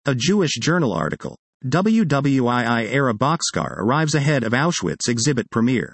A Jewish Journal article. WWII-era boxcar arrives ahead of Auschwitz exhibit premiere.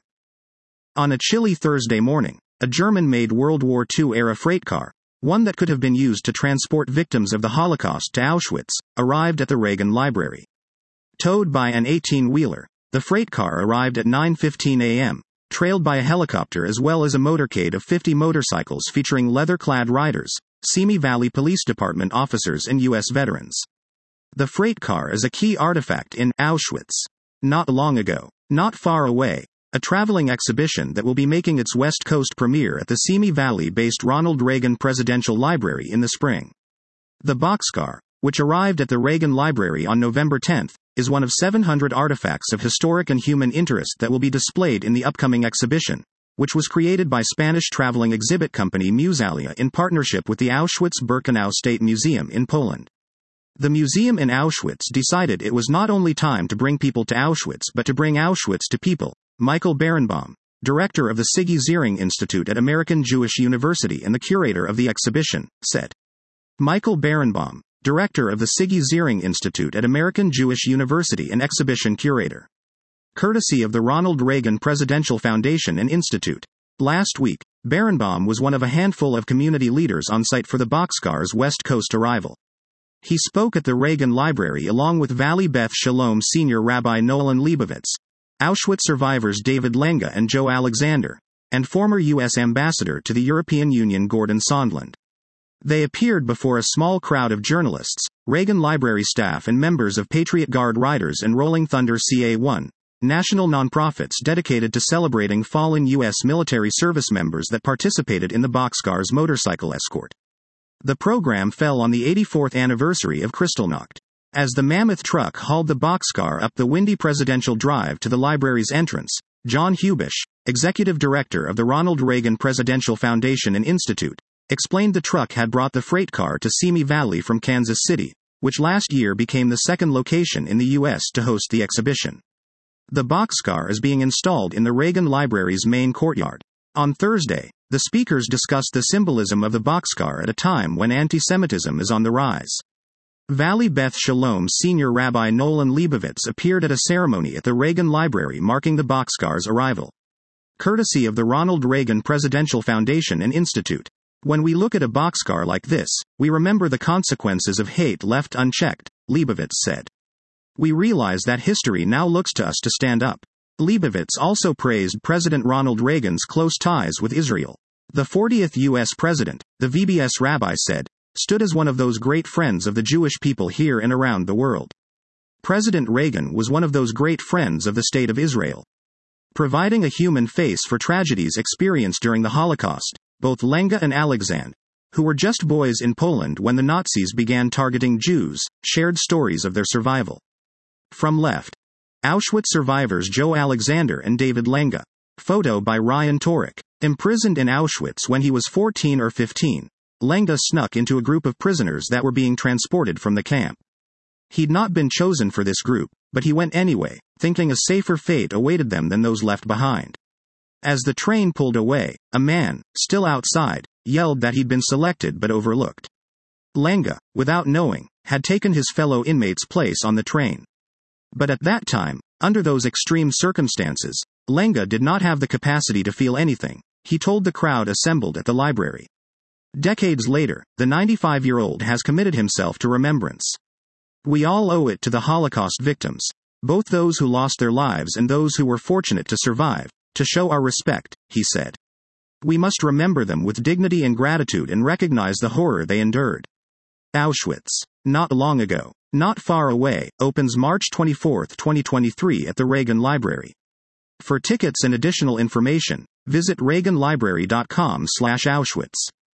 On a chilly Thursday morning, a German-made World War II-era freight car, one that could have been used to transport victims of the Holocaust to Auschwitz, arrived at the Reagan Library. Towed by an 18-wheeler, the freight car arrived at 9:15 a.m., trailed by a helicopter as well as a motorcade of 50 motorcycles featuring leather-clad riders, Simi Valley Police Department officers and U.S. veterans. The freight car is a key artifact in Auschwitz. Not long ago, not far away, a traveling exhibition that will be making its West Coast premiere at the Simi Valley-based Ronald Reagan Presidential Library in the spring. The boxcar, which arrived at the Reagan Library on November 10, is one of 700 artifacts of historic and human interest that will be displayed in the upcoming exhibition, which was created by Spanish traveling exhibit company Musalia in partnership with the Auschwitz-Birkenau State Museum in Poland. The museum in Auschwitz decided it was not only time to bring people to Auschwitz but to bring Auschwitz to people, Michael Berenbaum, director of the Siggy Ziering Institute at American Jewish University and the curator of the exhibition, said. Michael Berenbaum, director of the Siggy Ziering Institute at American Jewish University and exhibition curator. Courtesy of the Ronald Reagan Presidential Foundation and Institute. Last week, Berenbaum was one of a handful of community leaders on site for the boxcar's West Coast arrival. He spoke at the Reagan Library along with Valley Beth Shalom Senior Rabbi Nolan Leibovitz, Auschwitz survivors David Lenga and Joe Alexander, and former U.S. Ambassador to the European Union Gordon Sondland. They appeared before a small crowd of journalists, Reagan Library staff and members of Patriot Guard Riders and Rolling Thunder CA1, national nonprofits dedicated to celebrating fallen U.S. military service members that participated in the boxcar's motorcycle escort. The program fell on the 84th anniversary of Kristallnacht. As the mammoth truck hauled the boxcar up the windy presidential drive to the library's entrance, John Hubish, executive director of the Ronald Reagan Presidential Foundation and Institute, explained the truck had brought the freight car to Simi Valley from Kansas City, which last year became the second location in the U.S. to host the exhibition. The boxcar is being installed in the Reagan Library's main courtyard. On Thursday, the speakers discussed the symbolism of the boxcar at a time when anti-Semitism is on the rise. Valley Beth Shalom Senior Rabbi Nolan Leibovitz appeared at a ceremony at the Reagan Library marking the boxcar's arrival. Courtesy of the Ronald Reagan Presidential Foundation and Institute. When we look at a boxcar like this, we remember the consequences of hate left unchecked, Leibovitz said. We realize that history now looks to us to stand up. Leibovitz also praised President Ronald Reagan's close ties with Israel. The 40th U.S. president, the VBS rabbi said, stood as one of those great friends of the Jewish people here and around the world. President Reagan was one of those great friends of the State of Israel. Providing a human face for tragedies experienced during the Holocaust, both Lenga and Alexander, who were just boys in Poland when the Nazis began targeting Jews, shared stories of their survival. From left. Auschwitz survivors Joe Alexander and David Lenga. Photo by Ryan Torek. Imprisoned in Auschwitz when he was 14 or 15, Lenga snuck into a group of prisoners that were being transported from the camp. He'd not been chosen for this group, but he went anyway, thinking a safer fate awaited them than those left behind. As the train pulled away, a man, still outside, yelled that he'd been selected but overlooked. Lenga, without knowing, had taken his fellow inmate's place on the train. But at that time, under those extreme circumstances, Lenga did not have the capacity to feel anything, he told the crowd assembled at the library. Decades later, the 95-year-old has committed himself to remembrance. We all owe it to the Holocaust victims, both those who lost their lives and those who were fortunate to survive, to show our respect, he said. We must remember them with dignity and gratitude and recognize the horror they endured. Auschwitz. Not long ago, not far away, opens March 24, 2023 at the Reagan Library. For tickets and additional information, visit reaganlibrary.com/Auschwitz.